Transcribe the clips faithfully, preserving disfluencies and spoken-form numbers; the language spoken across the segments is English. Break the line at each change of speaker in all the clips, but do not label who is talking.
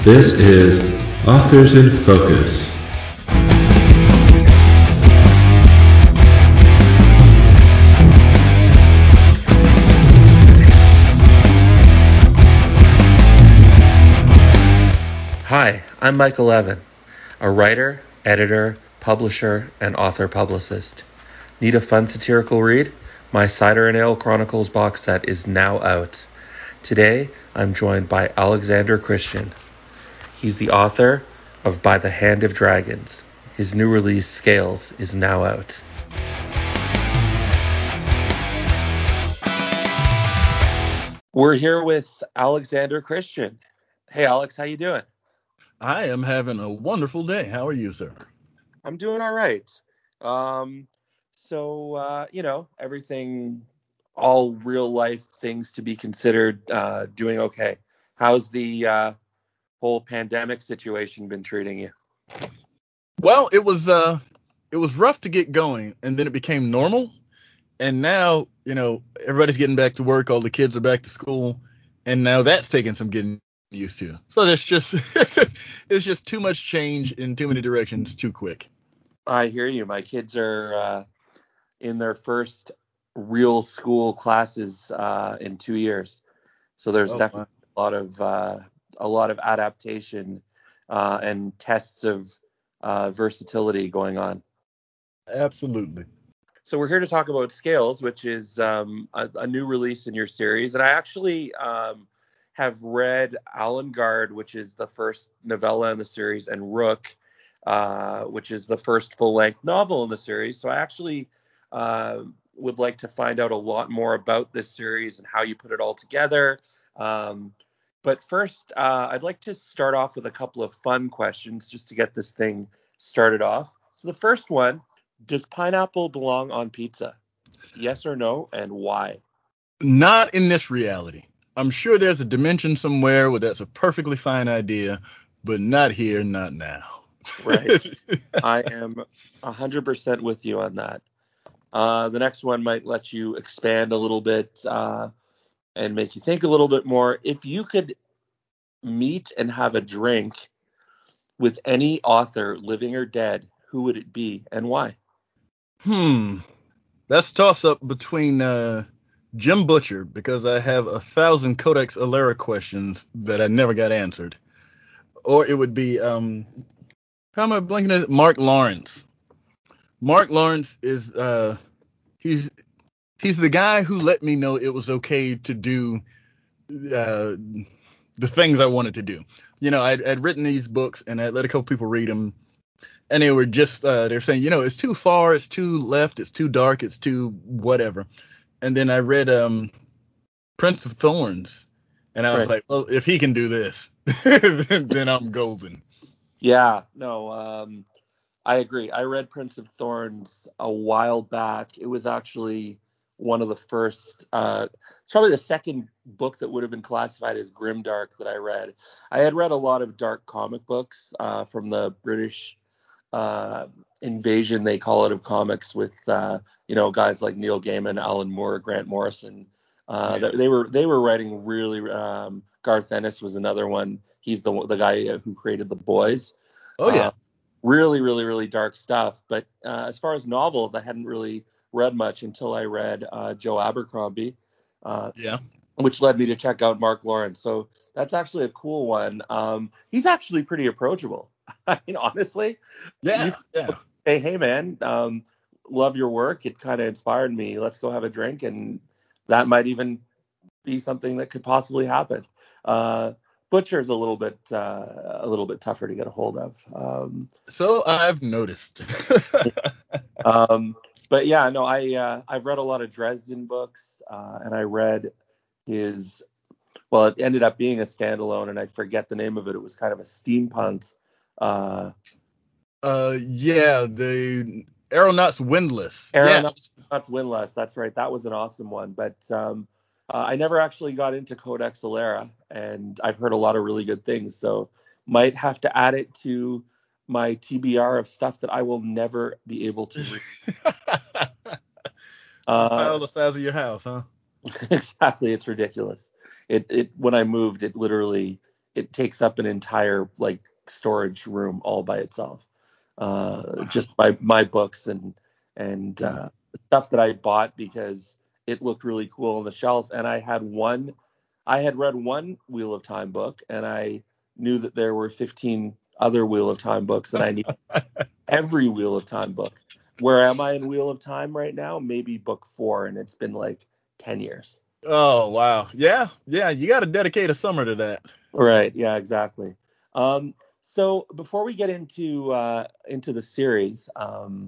This is Authors in Focus.
Hi, I'm Michael Evan, a writer, editor, publisher, and author-publicist. Need a fun satirical read? My Cider and Ale Chronicles box set is now out. Today, I'm joined by Alexander Christian. He's the author of By the Hand of Dragons. His new release, Scales, is now out. We're here with Alexander Christian. Hey, Alex, how you doing?
I am having a wonderful day. How are you, sir?
I'm doing all right. Um, so, uh, you know, everything, all real life things to be considered, uh, doing okay. How's the uh, whole pandemic situation been treating you?
Well, it was uh it was rough to get going, and then it became normal. And now, you know, everybody's getting back to work, all the kids are back to school, and now that's taking some getting used to. So there's just it's just, it's just too much change in too many directions too quick.
I hear you. My kids are uh, in their first real school classes uh, in two years. So there's
Oh,
definitely
wow.
a lot of uh, a lot of adaptation uh, and tests of uh, versatility going on.
Absolutely.
So we're here to talk about Scales, which is um, a, a new release in your series. And I actually um, have read Alan Guard, which is the first novella in the series, and Rook, uh, which is the first full-length novel in the series. So I actually uh, would like to find out a lot more about this series and how you put it all together. Um, but first, uh, I'd like to start off with a couple of fun questions just to get this thing started off. So the first one, does pineapple belong on pizza? Yes or no, and why?
Not in this reality. I'm sure there's a dimension somewhere where that's a perfectly fine idea, but not here, not now.
Right. I am one hundred percent with you on that. Uh, the next one might let you expand a little bit uh, and make you think a little bit more. If you could meet and have a drink with any author, living or dead, who would it be and why?
Hmm. That's a toss up between uh, Jim Butcher, because I have a thousand Codex Alera questions that I never got answered, or it would be um, how am I blanking at it? Mark Lawrence. Mark Lawrence is uh, he's he's the guy who let me know it was okay to do uh, the things I wanted to do. You know, I'd, I'd written these books and I let a couple people read them, and they were just uh, they're saying, you know, it's too far, it's too left, it's too dark, it's too whatever. And then I read um Prince of Thorns, and I was
Right.
like, well, if he can do this, then, then I'm golden.
Yeah, no, um, I agree. I read Prince of Thorns a while back. It was actually one of the first, uh, it's probably the second book that would have been classified as grimdark that I read. I had read a lot of dark comic books uh, from the British uh, invasion, they call it, of comics with, uh, you know, guys like Neil Gaiman, Alan Moore, Grant Morrison. Uh,
Yeah.
they, they were they were writing really. Um, Garth Ennis was another one. He's the the guy who created The Boys.
Oh
Uh,
yeah.
really, really, really dark stuff. But uh, as far as novels, I hadn't really read much until I read uh, Joe Abercrombie, uh,
Yeah.
which led me to check out Mark Lawrence. So that's actually a cool one. Um, he's actually pretty approachable. I mean, honestly, you
Yeah.
could
Yeah.
say, hey, man, um, love your work. It kind of inspired me. Let's go have a drink. And that might even be something that could possibly happen. Uh, Butcher's a little bit uh, a little bit tougher to get a hold of. Um,
So I've noticed.
Um, but yeah, no, I uh, I've read a lot of Dresden books, uh, and I read his. Well, it ended up being a standalone, and I forget the name of it. It was kind of a steampunk. Uh,
uh, yeah, the Aeronauts Windless. Yeah.
Aeronauts Windlass. That's right. That was an awesome one. But um, uh, I never actually got into Codex Alera, and I've heard a lot of really good things. So might have to add it to my T B R of stuff that I will never be able to read. Uh,
Pile the size of your house, huh?
Exactly, it's ridiculous. It it when I moved, it literally it takes up an entire like storage room all by itself. Uh, just my my books and and uh, stuff that I bought because it looked really cool on the shelf. And I had one, I had read one Wheel of Time book, and I knew that there were fifteen other Wheel of Time books, and I need every Wheel of Time book. Where am I in Wheel of Time right now? Maybe book four, and it's been like ten years.
Oh, wow. Yeah, yeah, you got to dedicate a summer to that.
Right. Yeah, exactly. Um, so before we get into uh, into the series, um,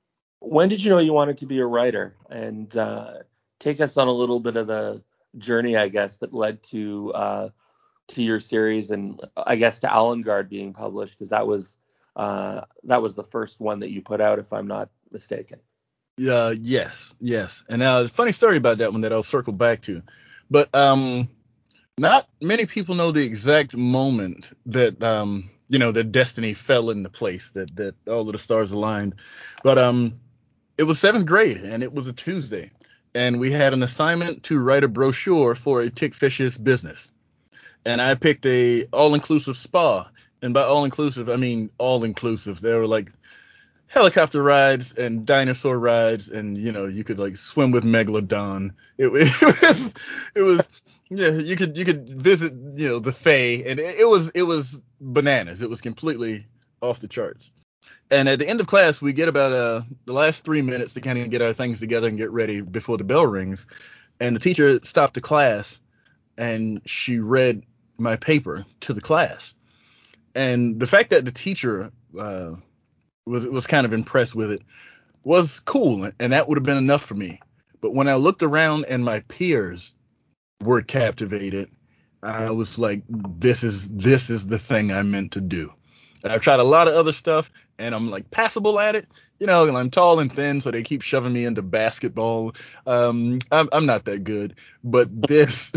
when did you know you wanted to be a writer? And uh, take us on a little bit of the journey, I guess, that led to uh, to your series, and I guess to Allengard being published, because that was uh, that was the first one that you put out, if I'm not mistaken.
Yeah, yes, yes. And now, uh, funny story about that one that I'll circle back to. But um, not many people know the exact moment that um, you know, that destiny fell into place, that that all of the stars aligned. But um, it was seventh grade, and it was a Tuesday, and we had an assignment to write a brochure for a Tickfish's business, and I picked a all-inclusive spa. And by all-inclusive, I mean all-inclusive. There were like helicopter rides and dinosaur rides, and you know, you could like swim with megalodon. It, it was it was yeah, you could you could visit, you know, the Fae, and it, it was it was bananas. It was completely off the charts. And at the end of class, we get about uh the last three minutes to kind of get our things together and get ready before the bell rings. And the teacher stopped the class, and she read my paper to the class. And the fact that the teacher uh, was was kind of impressed with it was cool, and that would have been enough for me. But when I looked around and my peers were captivated, I was like, this is this is the thing I meant to do. And I've tried a lot of other stuff, and I'm like passable at it. You know, and I'm tall and thin, so they keep shoving me into basketball. Um, I'm I'm not that good, but this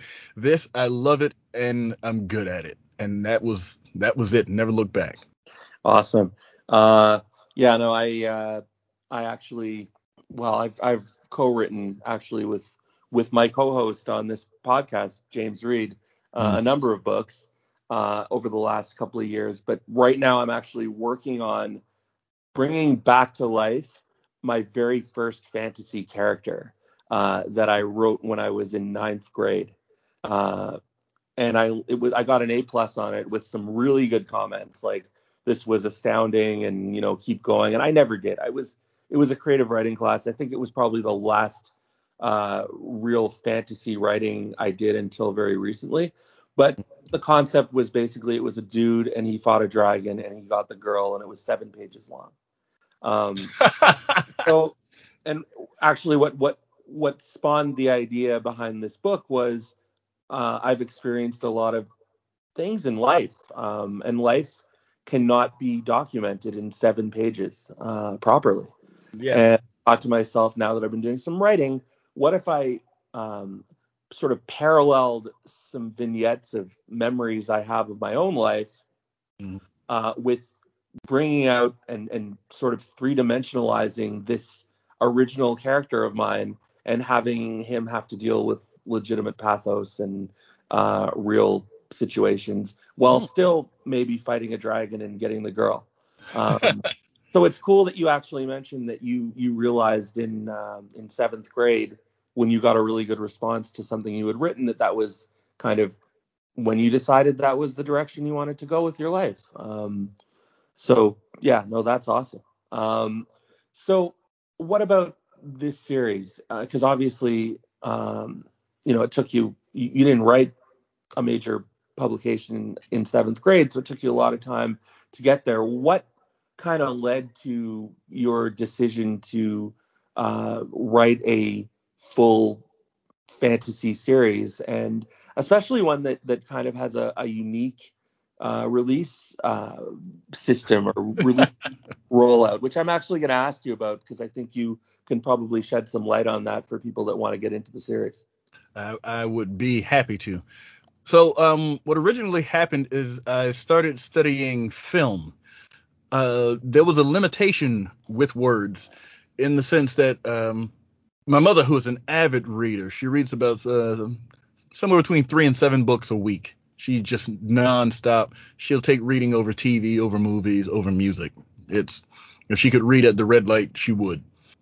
this I love it, and I'm good at it. And that was that was it. Never looked back.
Awesome. Uh, yeah, no, I uh, I actually, well, I've I've co-written actually with with my co-host on this podcast, James Reed, uh,
Mm.
a number of books uh, over the last couple of years. But right now, I'm actually working on bringing back to life my very first fantasy character uh, that I wrote when I was in ninth grade. Uh, and I it was I got an A plus on it with some really good comments, like this was astounding, and you know, keep going. And I never did. I was it was a creative writing class. I think it was probably the last uh, real fantasy writing I did until very recently. But the concept was basically it was a dude and he fought a dragon and he got the girl, and it was seven pages long. Um, so and actually what what what spawned the idea behind this book was uh, I've experienced a lot of things in life, um, and life cannot be documented in seven pages uh, properly.
Yeah.
And I thought to myself, now that I've been doing some writing, what if I um, sort of paralleled some vignettes of memories I have of my own life
Mm.
uh, with bringing out and, and sort of three-dimensionalizing this original character of mine and having him have to deal with legitimate pathos and uh, real situations while
Mm.
still maybe fighting a dragon and getting the girl. Um, so it's cool that you actually mentioned that you you realized in um, in seventh grade when you got a really good response to something you had written that that was kind of when you decided that was the direction you wanted to go with your life. Um, so yeah, no, that's awesome. Um, so what about this series? Because uh, obviously, um, you know, it took you, you, you didn't write a major publication in seventh grade, so it took you a lot of time to get there. What kind of led to your decision to uh, write a full fantasy series, and especially one that that kind of has a, a unique uh, release uh, system or release rollout, which I'm actually going to ask you about because I think you can probably shed some light on that for people that want to get into the series.
I, I would be happy to. So, um, what originally happened is I started studying film. Uh, there was a limitation with words in the sense that um, my mother, who is an avid reader, she reads about uh, somewhere between three and seven books a week. She She just nonstop. She'll take reading over T V, over movies, over music. It's if she could read at the red light, she would.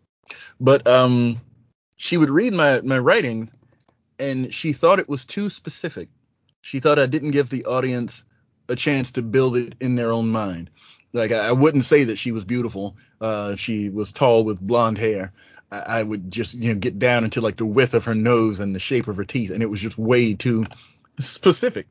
But um, she would read my my writing, and she thought it was too specific. She thought I didn't give the audience a chance to build it in their own mind. Like I, I wouldn't say that she was beautiful. Uh, she was tall with blonde hair. I, I would just you know get down into like the width of her nose and the shape of her teeth, and it was just way too specific.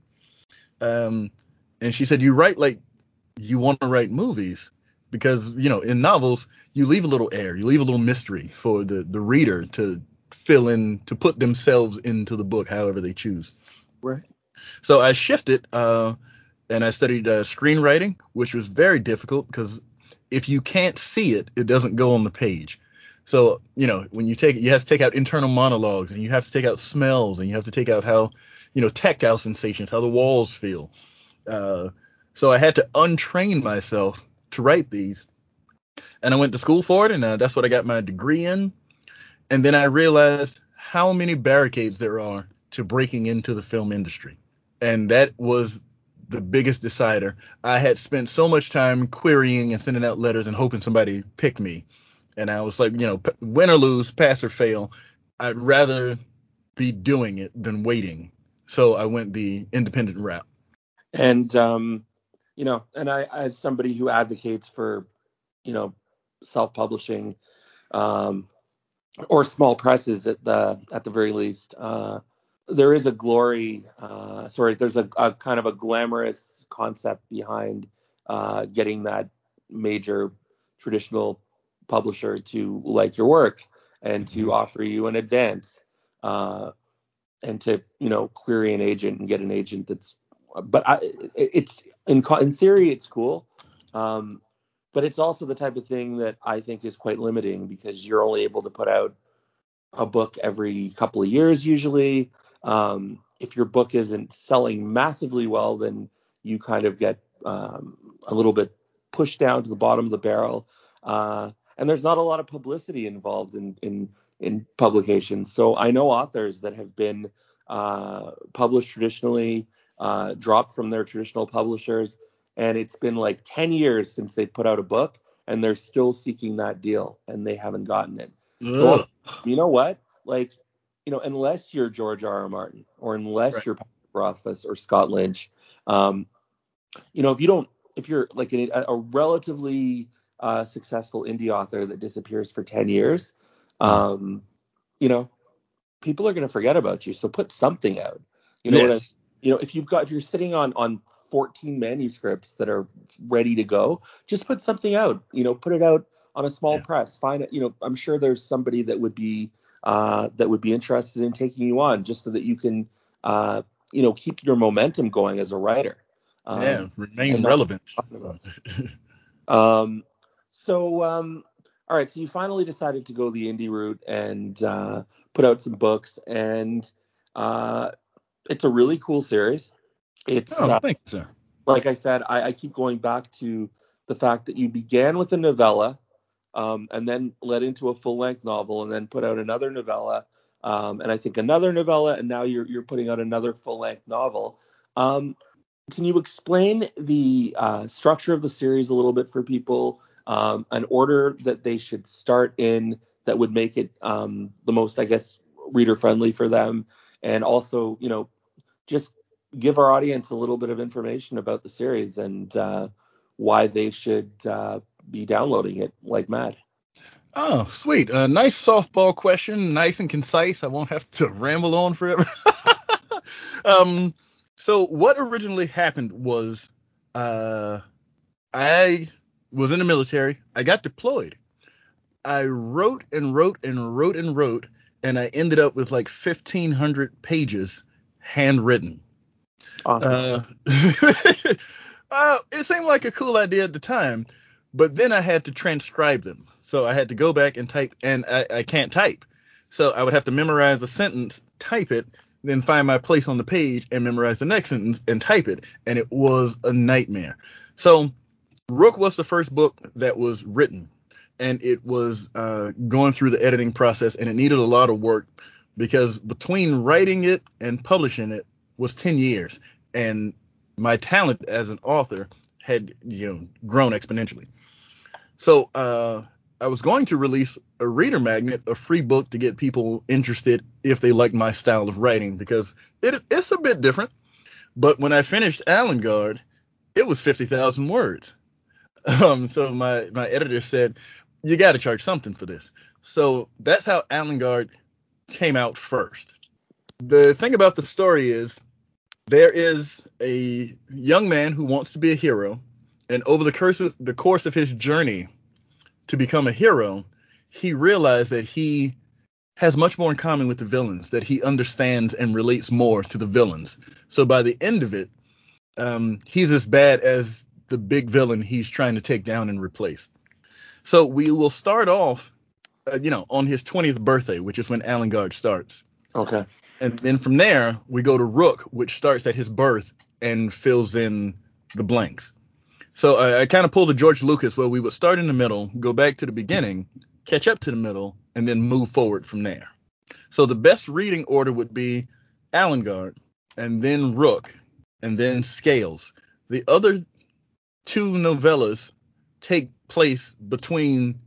Um, and she said, "You write like you want to write movies because you know in novels you leave a little air, you leave a little mystery for the the reader to fill in, to put themselves into the book however they choose."
Right.
So I shifted. Uh, and I studied uh, screenwriting, which was very difficult because if you can't see it, it doesn't go on the page. So, you know, when you take it, you have to take out internal monologues, and you have to take out smells, and you have to take out how, you know, tactile sensations, how the walls feel. Uh, so I had to untrain myself to write these. And I went to school for it, and uh, that's what I got my degree in. And then I realized how many barricades there are to breaking into the film industry. And that was the biggest decider. I had spent so much time querying and sending out letters and hoping somebody picked me. And I was like, you know, win or lose, pass or fail, I'd rather be doing it than waiting. So I went the independent route.
And, um, you know, and I, as somebody who advocates for, you know, self-publishing, um, or small presses at the, at the very least, uh, there is a glory, uh, sorry, there's a, a kind of a glamorous concept behind uh, getting that major traditional publisher to like your work and to offer you an advance, uh, and to, you know, query an agent and get an agent that's, but I, it's in, in theory, it's cool. Um, but it's also the type of thing that I think is quite limiting because you're only able to put out a book every couple of years usually. Um, if your book isn't selling massively well, then you kind of get um, a little bit pushed down to the bottom of the barrel. Uh, and there's not a lot of publicity involved in in in publications. So I know authors that have been uh, published traditionally, uh, dropped from their traditional publishers, and it's been like ten years since they put out a book, and they're still seeking that deal, and they haven't gotten it. So
Ugh.
you know what? Like, you know, unless you're George R. R. Martin or unless
Right.
you're Patrick Rothfuss or Scott Lynch, um, you know, if you don't, if you're like a, a relatively uh, successful indie author that disappears for ten years, um, you know, people are going to forget about you. So put something out. You know what I,
Yes.
you know, if you've got, if you're sitting on on fourteen manuscripts that are ready to go, just put something out. You know, put it out on a small
Yeah.
press. Find it. You know, I'm sure there's somebody that would be uh, that would be interested in taking you on, just so that you can, uh, you know, keep your momentum going as a writer.
Yeah.
Um, and
Remain
not
relevant.
talking about. Um, so, um, all right. So you finally decided to go the indie route and uh, put out some books, and uh, it's a really cool series. It's
Oh,
uh,
thank you, sir.
like I said, I, I keep going back to the fact that you began with a novella, um, and then led into a full-length novel, and then put out another novella, um, and I think another novella, and now you're you're putting out another full-length novel. Um, can you explain the uh, structure of the series a little bit for people, um, an order that they should start in that would make it um, the most, I guess, reader friendly for them, and also, you know, just give our audience a little bit of information about the series and uh, why they should uh, be downloading it like mad.
Oh, sweet. A nice softball question, nice and concise. I won't have to ramble on forever. um, so what originally happened was, uh, I was in the military. I got deployed. I wrote and wrote and wrote and wrote, and I ended up with like fifteen hundred pages handwritten.
Awesome.
Uh, uh, it seemed like a cool idea at the time, but then I had to transcribe them. So I had to go back and type, and I, I can't type. So I would have to memorize a sentence, type it, then find my place on the page and memorize the next sentence and type it. And it was a nightmare. So Rook was the first book that was written, and it was uh, going through the editing process, and it needed a lot of work because between writing it and publishing it was ten years. and my talent as an author had, you know, grown exponentially. So uh, I was going to release a reader magnet, a free book to get people interested if they liked my style of writing, because it, it's a bit different. But when I finished Allengard, it was fifty thousand words. Um, so my, my editor said, you got to charge something for this. So that's how Allengard came out first. The thing about the story is there is a young man who wants to be a hero, and over the course of, the course of his journey to become a hero, he realized that he has much more in common with the villains, that he understands and relates more to the villains. So by the end of it, um, he's as bad as the big villain he's trying to take down and replace. So we will start off, uh, you know, on his twentieth birthday, which is when Allengard starts.
Okay.
And then from there, we go to Rook, which starts at his birth and fills in the blanks. So I, I kind of pulled the George Lucas, where we would start in the middle, go back to the beginning, catch up to the middle, and then move forward from there. So the best reading order would be Allengard, and then Rook, and then Scales. The other two novellas take place between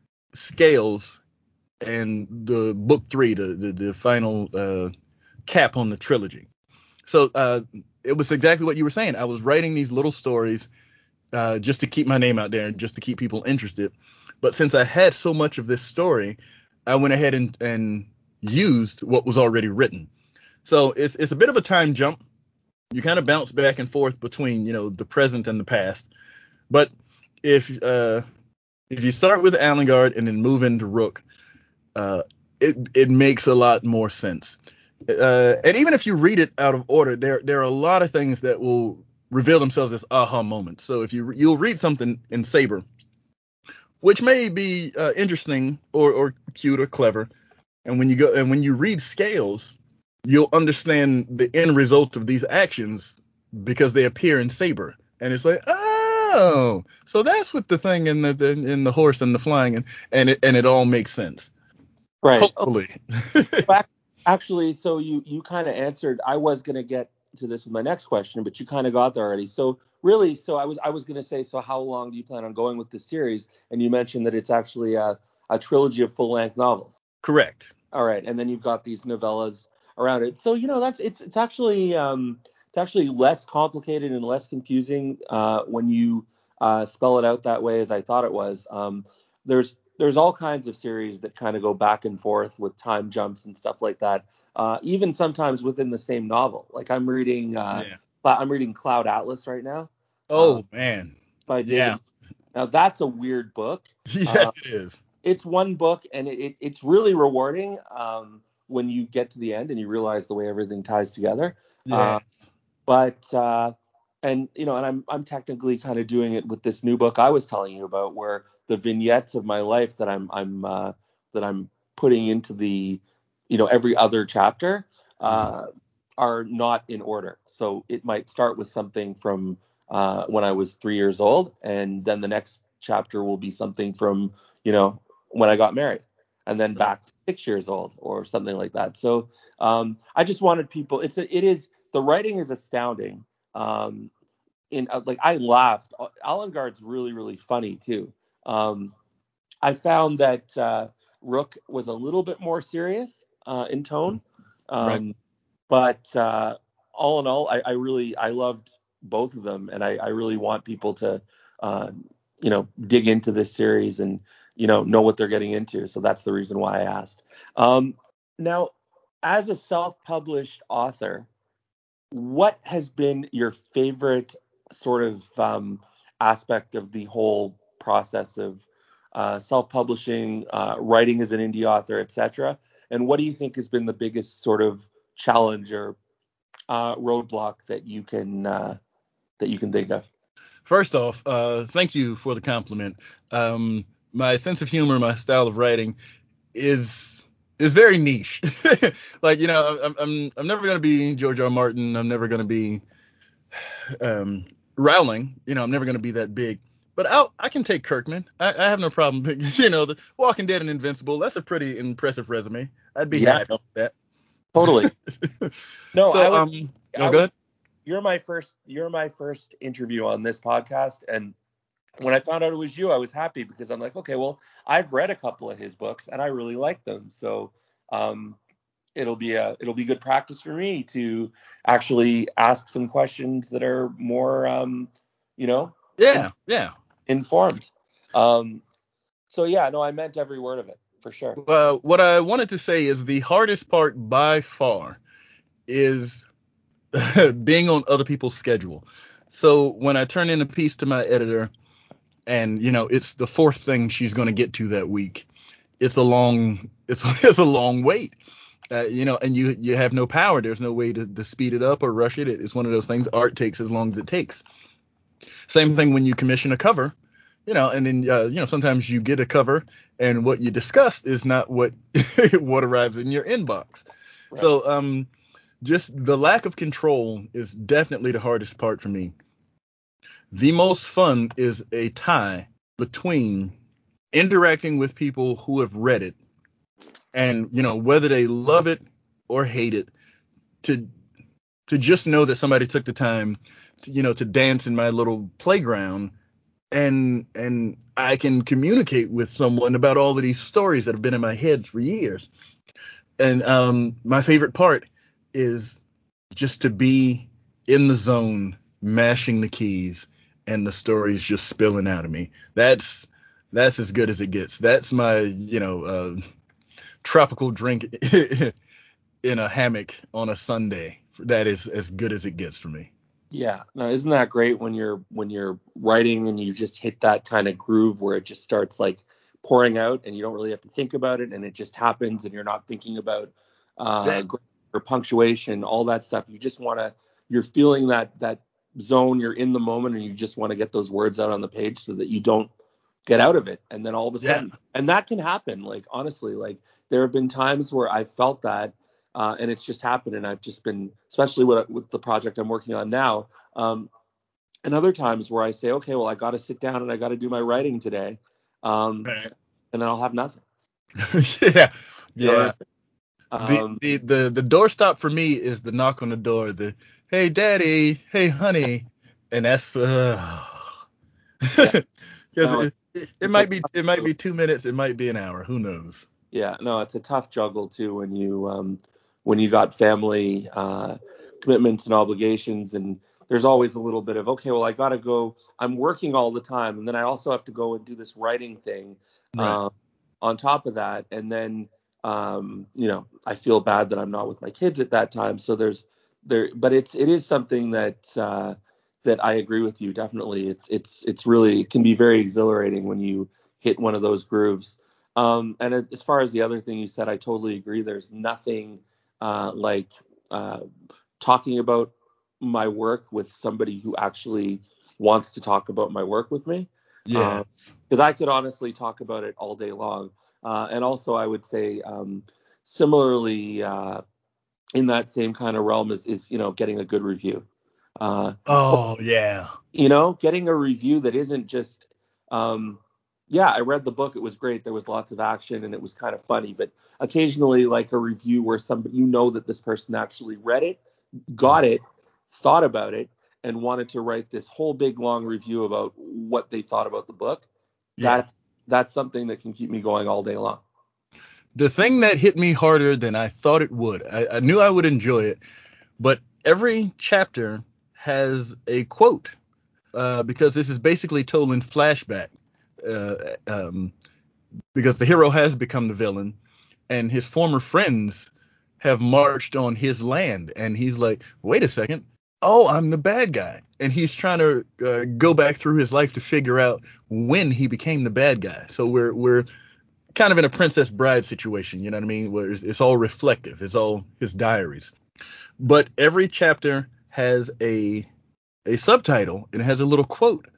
Scales and the book three, the the, the final uh, cap on the trilogy. So uh, it was exactly what you were saying. I was writing these little stories uh, just to keep my name out there and just to keep people interested. But since I had so much of this story, I went ahead and, and used what was already written. So it's it's a bit of a time jump. You kind of bounce back and forth between, you know, the present and the past. But if uh, if you start with Allengard and then move into Rook, uh, it it makes a lot more sense. Uh, and even if you read it out of order, there there are a lot of things that will reveal themselves as aha moments. So if you you'll read something in Saber, which may be uh, interesting or or cute or clever, and when you go and when you read Scales, you'll understand the end result of these actions because they appear in Saber, and it's like, oh, so that's what the thing in the, the in the horse and the flying, and and it and it all makes sense.
Right.
Hopefully.
Oh, actually, so you you kind of answered. I was gonna get to this with my next question, but you kind of got there already. So really, so I was I was gonna say, so how long do you plan on going with this series? And you mentioned that it's actually a, a trilogy of full length novels.
Correct.
All right, and then you've got these novellas around it. So you know that's it's it's actually um it's actually less complicated and less confusing uh, when you uh, spell it out that way as I thought it was. Um, there's there's all kinds of series that kind of go back and forth with time jumps and stuff like that. Uh, even sometimes within the same novel. Like I'm reading uh,
Yeah.
I'm reading Cloud Atlas right now.
Oh
uh,
man.
by
Yeah.
David. Now that's a weird book. Uh,
Yes, it is.
it's one book, and it, it it's really rewarding um, when you get to the end and you realize the way everything ties together. Uh,
Yes.
but uh, and you know, and I'm I'm technically kind of doing it with this new book I was telling you about, where the vignettes of my life that I'm I'm uh, that I'm putting into the you know every other chapter uh, are not in order. So it might start with something from uh, when I was three years old, and then the next chapter will be something from you know when I got married, and then back to six years old or something like that. So um, I just wanted people. It's a, it is the writing is astounding. Um, in uh, like I laughed. Allengard's really really funny too. Um, I found that uh, Rook was a little bit more serious uh, in tone,
Right.
um, but uh, all in all, I, I really I loved both of them, and I, I really want people to uh, you know dig into this series and you know know what they're getting into. So that's the reason why I asked. Um, now, as a self-published author, what has been your favorite sort of um, aspect of the whole process of uh, self-publishing, uh, writing as an indie author, et cetera? And what do you think has been the biggest sort of challenge or uh, roadblock that you can uh, that you can think of?
First off, uh, thank you for the compliment. Um, my sense of humor, my style of writing is is very niche. Like, you know, I'm I'm I'm never gonna be George R. R. Martin. I'm never gonna be um, Rowling. You know, I'm never gonna be that big. But I I can take Kirkman. I, I have no problem. You know, the Walking Dead and Invincible. That's a pretty impressive resume. I'd be
Yeah,
happy with that.
totally. No, I
So
would
um,
I
oh, go
would
ahead.
you're my first you're my first interview on this podcast, and when I found out it was you, I was happy because I'm like, okay, well, I've read a couple of his books and I really like them. So um, it'll be a it'll be good practice for me to actually ask some questions that are more, um, you know,
Yeah,
in,
yeah.
informed. Um, so yeah, no, I meant every word of it for sure.
Uh, what I wanted to say is the hardest part by far is being on other people's schedule. So when I turn in a piece to my editor, and you know it's the fourth thing she's going to get to that week, it's a long it's it's a long wait. Uh, you know, and you you have no power. There's no way to, to speed it up or rush it. It's one of those things. Art takes as long as it takes. Same thing when you commission a cover, you know, and then uh, you know sometimes you get a cover and what you discussed is not what what arrives in your inbox.
Right.
So um, just the lack of control is definitely the hardest part for me. The most fun is a tie between interacting with people who have read it and, you know, whether they love it or hate it, to to just know that somebody took the time to, you know, to dance in my little playground, and and I can communicate with someone about all of these stories that have been in my head for years. And um, my favorite part is just to be in the zone, mashing the keys, and the stories just spilling out of me. That's that's as good as it gets. That's my, you know, uh, tropical drink in a hammock on a Sunday. That is as good as it gets for me.
Yeah, no, isn't that great when you're when you're writing and you just hit that kind of groove where it just starts like pouring out and you don't really have to think about it and it just happens and you're not thinking about uh
Yeah,
grammar or punctuation, all that stuff. You just want to you're feeling that that zone, you're in the moment and you just want to get those words out on the page so that you don't get out of it. And then all of a
yeah,
sudden, and that can happen, like honestly, like there have been times where I felt that uh, and it's just happened. And I've just been, especially with, with the project I'm working on now, um, and other times where I say, okay, well, I got to sit down and I got to do my writing today, um,
right.
and then I'll have nothing.
Yeah,
You know
yeah.
what I
The,
mean? Um,
the the the doorstop for me is the knock on the door. The hey daddy, hey honey, and that's uh,
yeah,
because
no, it,
it, it, it
it's a
might be
tough
it might
juggle.
be two minutes, it might be an hour. Who knows?
Yeah, no, it's a tough juggle too when you um, when you got family uh, commitments and obligations, and there's always a little bit of okay, well, I got to go. I'm working all the time, and then I also have to go and do this writing thing
Right.
um, on top of that, and then um, you know, I feel bad that I'm not with my kids at that time. So there's there, but it's it is something that uh, that I agree with you definitely. It's it's it's really it can be very exhilarating when you hit one of those grooves. Um, and as far as the other thing you said, I totally agree. There's nothing uh, like uh, talking about my work with somebody who actually wants to talk about my work with me.
Yes.
Because I could honestly talk about it all day long. Uh, and also, I would say um, similarly uh, in that same kind of realm is, is you know, getting a good review. Uh,
Oh yeah.
you know, getting a review that isn't just, um, yeah, I read the book, it was great, there was lots of action and it was kind of funny, but occasionally like a review where somebody, you know, that this person actually read it, got it, thought about it, and wanted to write this whole big long review about what they thought about the book.
Yeah.
That's that's something that can keep me going all day long.
The thing that hit me harder than I thought it would, I, I knew I would enjoy it, but every chapter has a quote, uh, because this is basically told in flashback, uh, um, because the hero has become the villain, and his former friends have marched on his land, and he's like, wait a second, oh, I'm the bad guy, and he's trying to uh, go back through his life to figure out when he became the bad guy. So we're we're kind of in a Princess Bride situation, you know what I mean? Where it's, it's all reflective, it's all his diaries. But every chapter has a a subtitle and it has a little quote,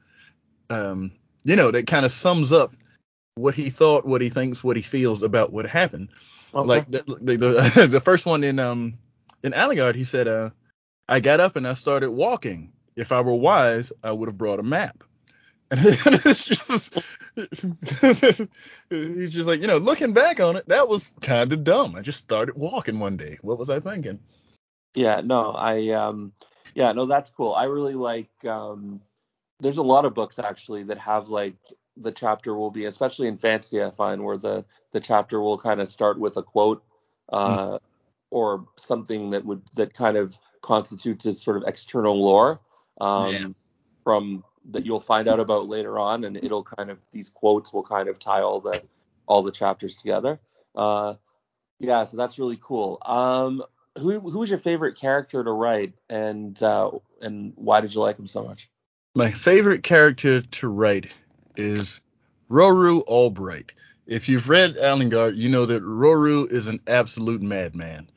um, you know, that kind of sums up what he thought, what he thinks, what he feels about what happened.
Okay.
Like the the, the, the first one in um in Allegard, he said, uh, I got up and I started walking. If I were wise, I would have brought a map. And it's just, he's just like, you know, looking back on it, that was kind of dumb. I just started walking one day. What was I thinking?
Yeah, no, I um Yeah, no, that's cool. I really like. Um, there's a lot of books actually that have like the chapter will be, especially in fantasy, I find where the the chapter will kind of start with a quote,
Mm,
uh, or something that would that kind of constitutes as sort of external lore,
yeah.
um, from that you'll find out about later on, and it'll kind of these quotes will kind of tie all the all the chapters together. Uh, yeah, so that's really cool. Um, who who was your favorite character to write, and uh, and why did you like him so much?
My favorite character to write is Roru Albright. If you've read Alengard, you know that Roru is an absolute madman.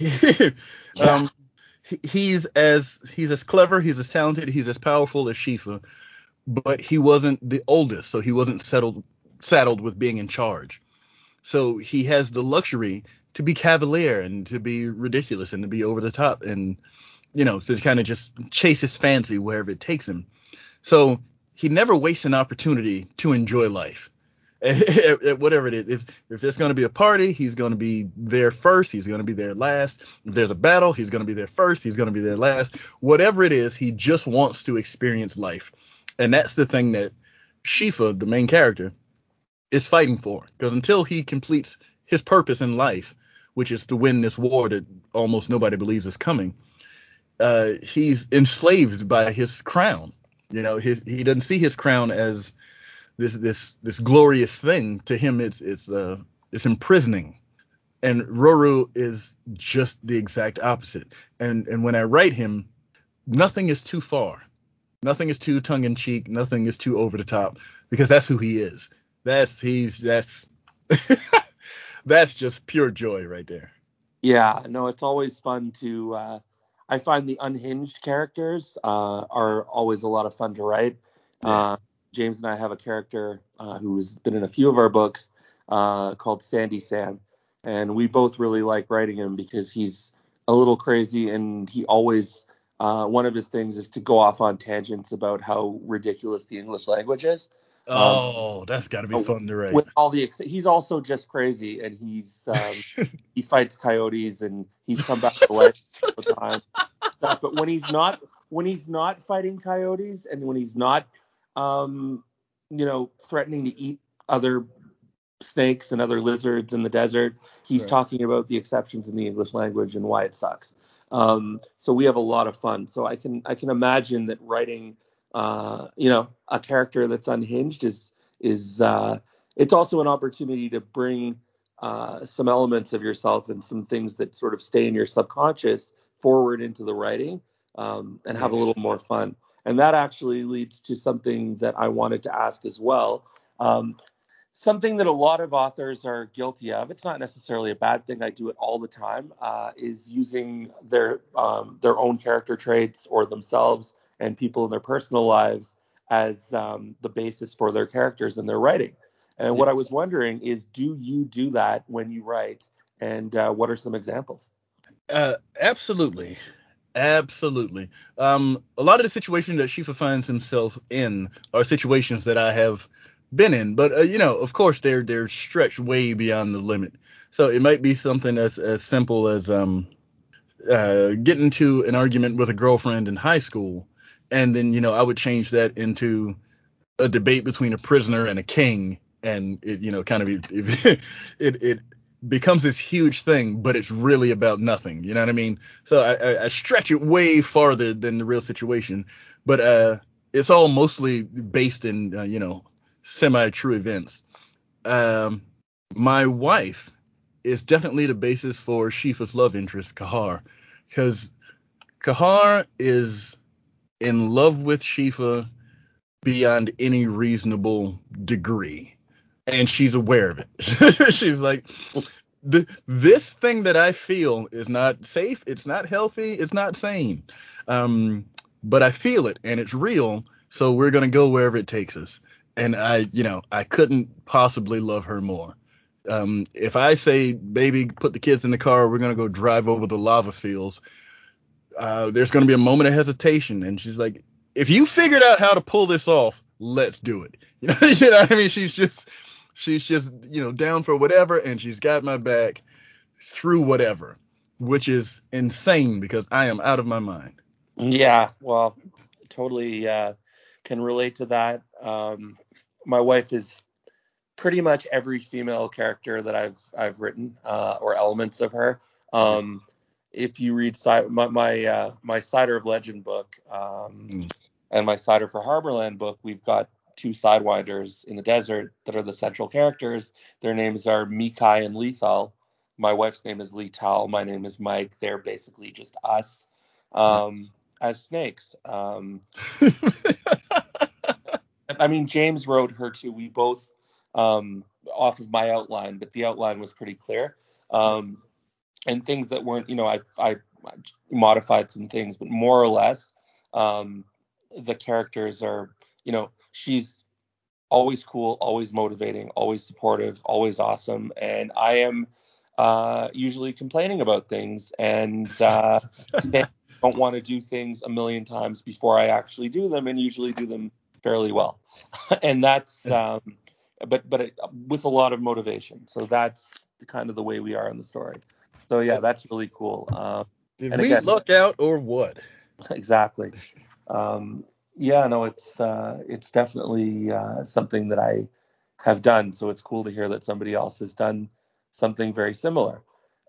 Yeah,
um, he, he's as he's as clever, he's as talented, he's as powerful as Shifa, but he wasn't the oldest, so he wasn't settled saddled with being in charge. So he has the luxury to be cavalier and to be ridiculous and to be over the top and you know to kind of just chase his fancy wherever it takes him. So he never wastes an opportunity to enjoy life. Whatever it is, if if there's going to be a party, he's going to be there first. He's going to be there last. If there's a battle, he's going to be there first. He's going to be there last. Whatever it is, he just wants to experience life, and that's the thing that Shifa, the main character, is fighting for. Because until he completes his purpose in life, which is to win this war that almost nobody believes is coming, uh, he's enslaved by his crown. You know, his he doesn't see his crown as this this this glorious thing. To him, it's it's uh it's imprisoning. And Roru is just the exact opposite. And and when I write him, nothing is too far. Nothing is too tongue in cheek. Nothing is too over the top because that's who he is. That's he's that's that's just pure joy right there.
yeah. No, it's always fun to. Uh, I find the unhinged characters uh, are always a lot of fun to write.
Yeah.
Uh, James and I have a character uh, who's been in a few of our books uh, called Sandy Sam, and we both really like writing him because he's a little crazy and he always. Uh, one of his things is to go off on tangents about how ridiculous the English language is. Um,
Oh, that's got to be
uh,
fun to write.
with all the ex- he's also just crazy and he's um he fights coyotes and he's come back to life all the time stuff. But when he's not when he's not fighting coyotes and when he's not um you know threatening to eat other snakes and other lizards in the desert, he's
Right.
talking about the exceptions in the English language and why it sucks. Um, so we have a lot of fun. So I can I can imagine that writing, uh, you know, a character that's unhinged is is uh, it's also an opportunity to bring uh, some elements of yourself and some things that sort of stay in your subconscious forward into the writing, um, and have a
Yeah.
little more fun. And that actually leads to something that I wanted to ask as well. Um, something that a lot of authors are guilty of. It's not necessarily a bad thing. I do it all the time. Uh, is using their um, their own character traits or themselves and people in their personal lives as um, the basis for their characters in their writing. And what I was
Yes.
wondering is, do you do that when you write? And uh, what are some examples?
Uh, absolutely. Absolutely. Um, a lot of the situations that Shifa finds himself in are situations that I have been in, but uh, you know, of course, they're they're stretched way beyond the limit. So it might be something as as simple as um uh, getting into an argument with a girlfriend in high school, and then you know I would change that into a debate between a prisoner and a king, and it you know kind of it it, it becomes this huge thing, but it's really about nothing. You know what I mean? So I, I, I stretch it way farther than the real situation, but uh, it's all mostly based in uh, you know semi-true events. Um, my wife is definitely the basis for Shifa's love interest, Kahar, because Kahar is in love with Shifa beyond any reasonable degree. And she's aware of it. She's like, this thing that I feel is not safe. It's not healthy. It's not sane. Um, but I feel it and it's real. So we're going to go wherever it takes us. And I, you know, I couldn't possibly love her more. Um, if I say, baby, put the kids in the car, we're going to go drive over the lava fields, uh, there's going to be a moment of hesitation. And she's like, if you figured out how to pull this off, let's do it. You know, you know what I mean? She's just, she's just, you know, down for whatever. And she's got my back through whatever, which is insane because I am out of my mind.
Yeah, well, totally uh, can relate to that. Um, my wife is pretty much every female character that I've I've written, uh, or elements of her. Um, if you read Si- my my, uh, my Cider of Legend book, um,
Mm.
and my Cider for Harborland book, we've got two Sidewinders in the desert that are the central characters. Their names are Mikai and Lethal. My wife's name is Lethal. My name is Mike. They're basically just us, um, as snakes. Um, I mean, James wrote her too. We both, um, off of my outline, but the outline was pretty clear. Um, and things that weren't, you know, I I modified some things, but more or less, um, the characters are, you know, she's always cool, always motivating, always supportive, always awesome, and I am uh, usually complaining about things and uh, saying I don't want to do things a million times before I actually do them, and usually do them fairly well. And that's um, but but it, with a lot of motivation. So that's the, kind of the way we are in the story. So yeah, that's really cool. Um,
Did
and
we
again,
luck out or what?
exactly. Um, yeah, no, it's uh, it's definitely uh, something that I have done. So it's cool to hear that somebody else has done something very similar.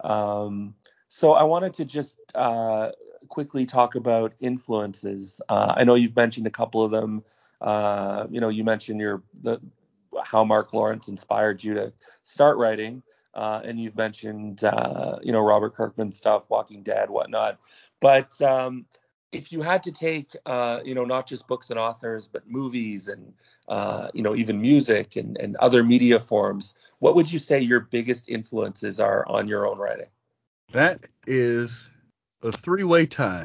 Um, so I wanted to just uh, quickly talk about influences. Uh, I know you've mentioned a couple of them. Uh, you know, you mentioned your the how Mark Lawrence inspired you to start writing. Uh, and you've mentioned, uh, you know, Robert Kirkman stuff, Walking Dead, whatnot. But um, if you had to take, uh, you know, not just books and authors, but movies and, uh, you know, even music and, and other media forms, what would you say your biggest influences are on your own writing?
That is a three-way tie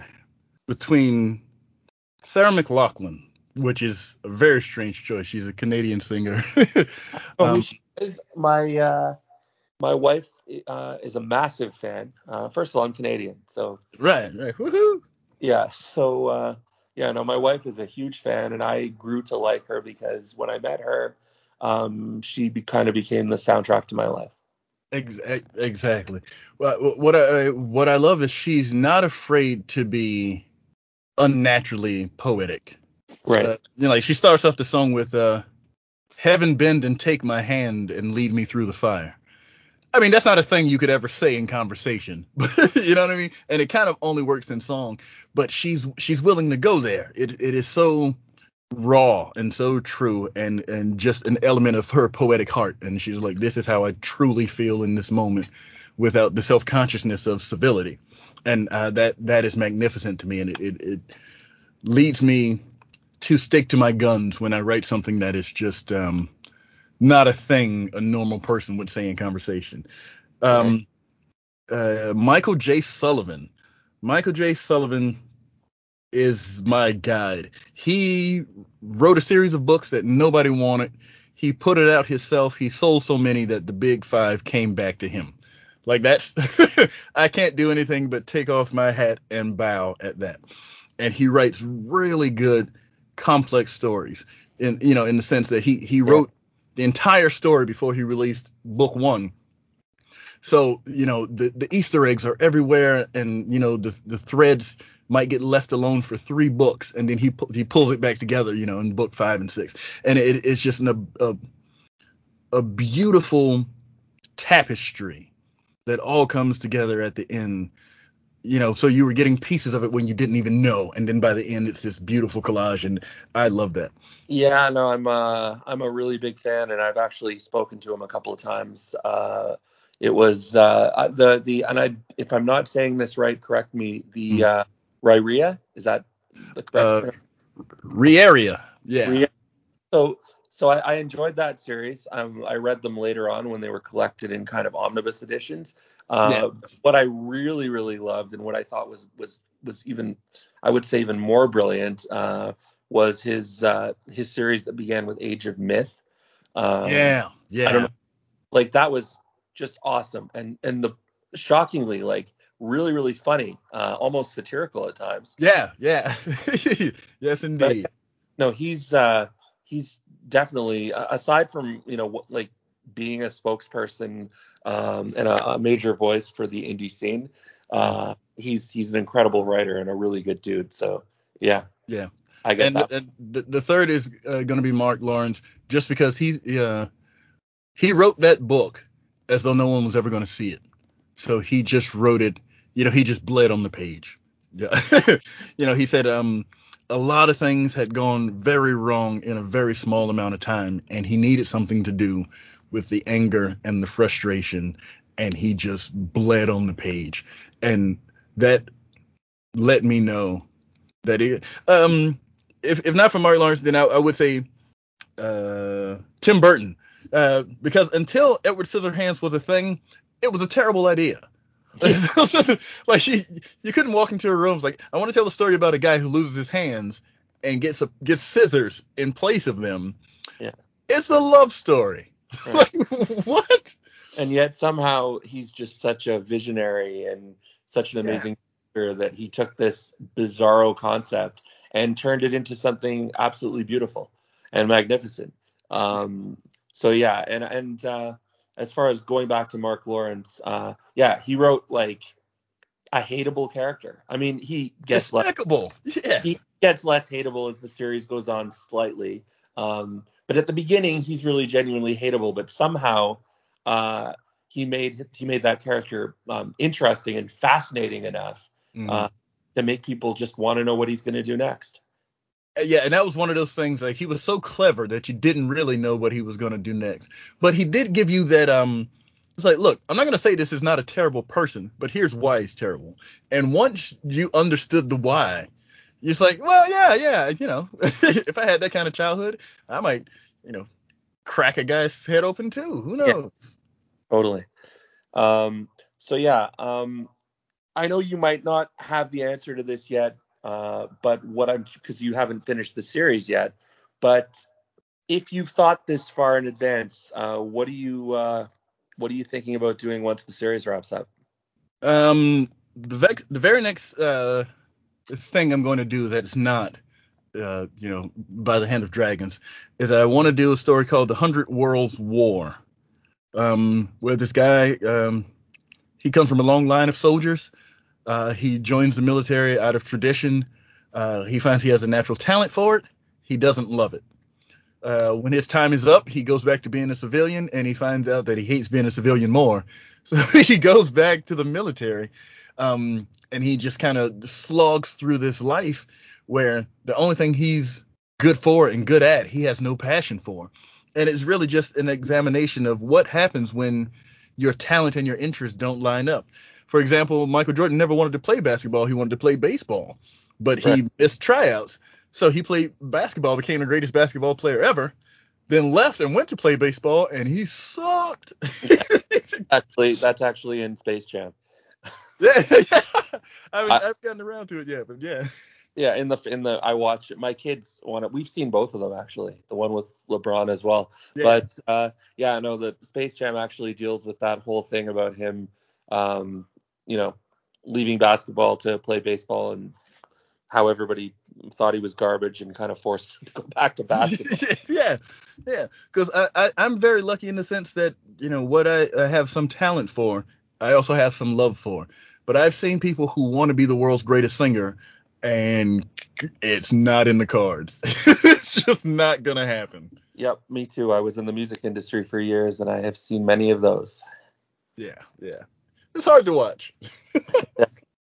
between Sarah McLachlan, which is a very strange choice. She's a Canadian singer.
Oh, who
um,
she is? My uh, my wife uh, is a massive fan. Uh, first of all, I'm Canadian, so
right, right. Woohoo!
yeah. So uh, yeah, no, my wife is a huge fan, and I grew to like her because when I met her, um, she be, kind of became the soundtrack to my life.
Ex- ex- exactly. Well, what I what I love is she's not afraid to be unnaturally poetic.
Right.
Uh, you know, like she starts off the song with uh, "Heaven bend and take my hand and lead me through the fire." I mean, that's not a thing you could ever say in conversation, you know what I mean? And it kind of only works in song, but she's she's willing to go there. It it is so raw and so true, and and just an element of her poetic heart. And she's like, this is how I truly feel in this moment, without the self consciousness of civility, and uh, that that is magnificent to me, and it, it it leads me to stick to my guns when I write something that is just um, not a thing a normal person would say in conversation.
Right.
Um, uh, Michael J. Sullivan. Michael J. Sullivan is my guide. He wrote a series of books that nobody wanted. He put it out himself. He sold so many that the big five came back to him. Like that's, I can't do anything but take off my hat and bow at that. And he writes really good, complex stories. In you know, in the sense that he he
Yeah.
wrote the entire story before he released book one. So, you know, the, the Easter eggs are everywhere, and, you know, the, the threads might get left alone for three books, and then he pu- he pulls it back together, you know, in book five and six. And it, it's just an, a, a beautiful tapestry that all comes together at the end. You know, so you were getting pieces of it when you didn't even know, and then by the end, it's this beautiful collage, and I love that.
Yeah, no, I'm uh I'm a really big fan, and I've actually spoken to him a couple of times. Uh, it was uh the the and I if I'm not saying this right, correct me. The
Mm.
uh, Rhyrea, is that the correct
Uh,
pronunciation?
Riaria, yeah,
So, so I, I enjoyed that series. Um, I read them later on when they were collected in kind of omnibus editions.
yeah,
Uh, what I really, really loved, and what I thought was was was even, I would say, even more brilliant, uh, was his uh, his series that began with Age of Myth. Um,
yeah,
I don't
yeah,
know, like that was just awesome, and and the shockingly like really, really funny, uh, almost satirical at times.
yeah, yeah. Yes,
But
indeed.
no, he's uh he's definitely a- aside from you know what like being a spokesperson um and a, a major voice for the indie scene.
Mm.
Uh, he's he's an incredible writer and a really good dude. So yeah,
Yeah.
I get
And,
that.
and the, the third is uh, going to be Mark Lawrence, just because he uh, he wrote that book as though no one was ever going to see it. So he just wrote it, you know, he just bled on the page. Yeah. You know, he said um, a lot of things had gone very wrong in a very small amount of time, and he needed something to do with the anger and the frustration, and he just bled on the page. And that let me know that it, um, if, if not for Mark Lawrence, then I, I would say uh, Tim Burton. Uh, because until Edward Scissorhands was a thing, it was a terrible idea. Like you, you couldn't walk into a room. It's like, I want to tell a story about a guy who loses his hands and gets a, gets scissors in place of them.
Yeah.
It's a love story.
Right.
Like, what?
And yet somehow he's just such a visionary and such an amazing yeah. that he took this bizarro concept and turned it into something absolutely beautiful and magnificent. Um, so yeah, and and uh, as far as going back to Mark Lawrence, uh, yeah, he wrote like a hateable character. I mean, he gets
despicable.
less,
yeah.
he gets less hateable as the series goes on slightly. Um, but at the beginning, he's really genuinely hateable. But somehow, uh, he made he made that character um, interesting and fascinating enough
Mm.
uh, to make people just want to know what he's going to do next.
Yeah, and that was one of those things, like, he was so clever that you didn't really know what he was going to do next. But he did give you that, um, it's like, look, I'm not going to say this is not a terrible person, but here's why he's terrible. And once you understood the why, you're just like, well, yeah, yeah, you know, if I had that kind of childhood, I might, you know, crack a guy's head open too. Who knows?
Yeah, totally. Um, so yeah, um, I know you might not have the answer to this yet. Uh, but what I'm, because you haven't finished the series yet, but if you've thought this far in advance, uh, what do you, uh, what are you thinking about doing once the series wraps up?
Um, the, vex, the very next uh, thing I'm going to do that's not, uh, you know, by the hand of dragons, is I want to do a story called The Hundred Worlds War, um, where this guy, um, he comes from a long line of soldiers. Uh, he joins the military out of tradition. Uh, he finds he has a natural talent for it. He doesn't love it. Uh, when his time is up, he goes back to being a civilian, and he finds out that he hates being a civilian more. So he goes back to the military, um, and he just kind of slogs through this life where the only thing he's good for and good at, he has no passion for. And it's really just an examination of what happens when your talent and your interests don't line up. For example, Michael Jordan never wanted to play basketball. He wanted to play baseball, but he
Right.
missed tryouts. So he played basketball, became the greatest basketball player ever, then left and went to play baseball, and he sucked.
Actually, that's actually in Space Jam.
yeah, yeah. I mean,
I,
I've gotten around to it yet, but yeah.
yeah, in the in the I watched it. My kids want it. We've seen both of them actually. The one with LeBron as well.
Yeah.
But uh, yeah, no, the Space Jam actually deals with that whole thing about him, um, you know, leaving basketball to play baseball and how everybody thought he was garbage and kind of forced him to go back to basketball.
yeah, yeah. Because I, I I'm very lucky in the sense that, you know, what I, I have some talent for, I also have some love for. But I've seen people who want to be the world's greatest singer, and it's not in the cards. It's just not gonna happen.
Yep, me too. I was in the music industry for years, and I have seen many of those.
Yeah, yeah. It's hard to watch.
Yeah.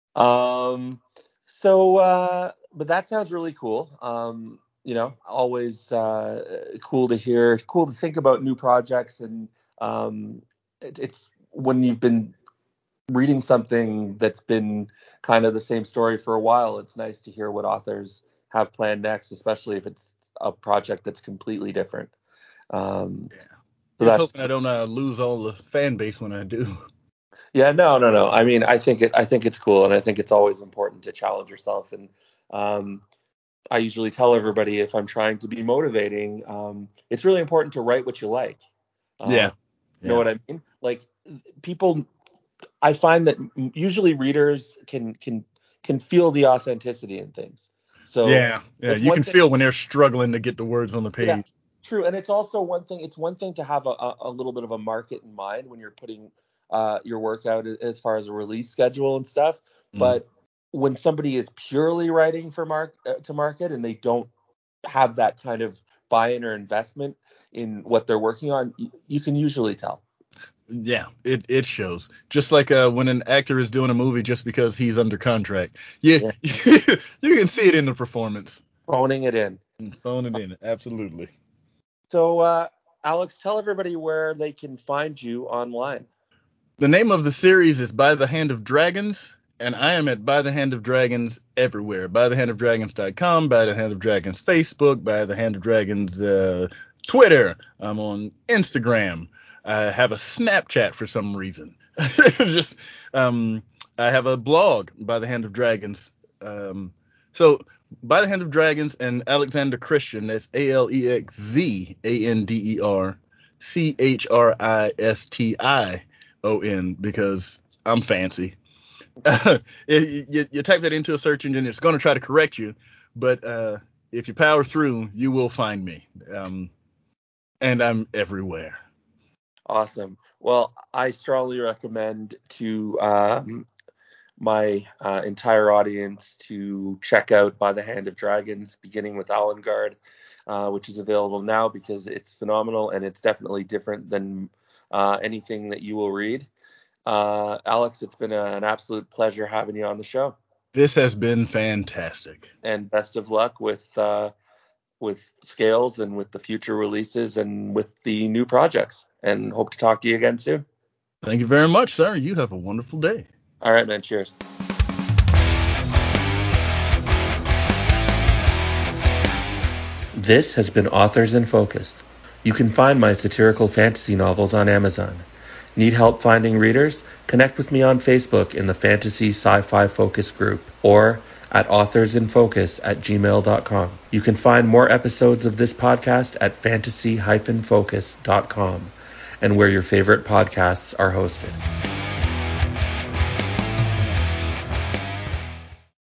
Um. So, uh, but that sounds really cool. Um. You know, always uh, cool to hear, cool to think about new projects, and um, it, it's when you've been reading something that's been kind of the same story for a while, it's nice to hear what authors have planned next, especially if it's a project that's completely different. Um,
Yeah.
so
Just
that's
hoping I don't uh, lose all the fan base when I do.
yeah, no, no, no. I mean, I think it, I think it's cool, and I think it's always important to challenge yourself. And um, I usually tell everybody if I'm trying to be motivating, um, it's really important to write what you like. Uh,
Yeah.
you know
Yeah.
what I mean? Like people I find that usually readers can can can feel the authenticity in things. So
Yeah. Yeah.
it's
You
one
can
thing,
feel when they're struggling to get the words on the
yeah,
page.
true, and it's also one thing. It's one thing to have a, a, a little bit of a market in mind when you're putting uh, your work out as far as a release schedule and stuff.
Mm.
But when somebody is purely writing for mark uh, to market and they don't have that kind of buy-in or investment in what they're working on, you, you can usually tell.
Yeah, it, it shows. Just like uh, when an actor is doing a movie just because he's under contract. Yeah, yeah. You can see it in the performance.
Phoning it in.
Phoning it in, absolutely.
So, uh, Alex, tell everybody where they can find you online.
The name of the series is By the Hand of Dragons, and I am at By the Hand of Dragons everywhere. by the hand of dragons dot com, By the Hand of Dragons Facebook, By the Hand of Dragons uh, Twitter. I'm on Instagram. I have a Snapchat for some reason. Just um, I have a blog, By the Hand of Dragons. Um, so By the Hand of Dragons and Alexander Christian. That's A L E X Z A N D E R C H R I S T I O N, because I'm fancy. you, you, you type that into a search engine, it's going to try to correct you, but uh, if you power through, you will find me. Um, and I'm everywhere.
Awesome. Well, I strongly recommend to um, my uh, entire audience to check out By the Hand of Dragons, beginning with Allengard, uh, which is available now because it's phenomenal and it's definitely different than uh, anything that you will read. Uh, Alex, it's been a, an absolute pleasure having you on the show.
This has been fantastic.
And best of luck with uh, with Scales and with the future releases and with the new projects. And hope to talk to you again soon.
Thank you very much, sir. You have a wonderful day.
All right, man. Cheers. This has been Authors in Focus. You can find my satirical fantasy novels on Amazon. Need help finding readers? Connect with me on Facebook in the Fantasy Sci-Fi Focus group or at authorsinfocus at gmail dot com. You can find more episodes of this podcast at fantasy dash focus dot com and where your favorite podcasts are hosted.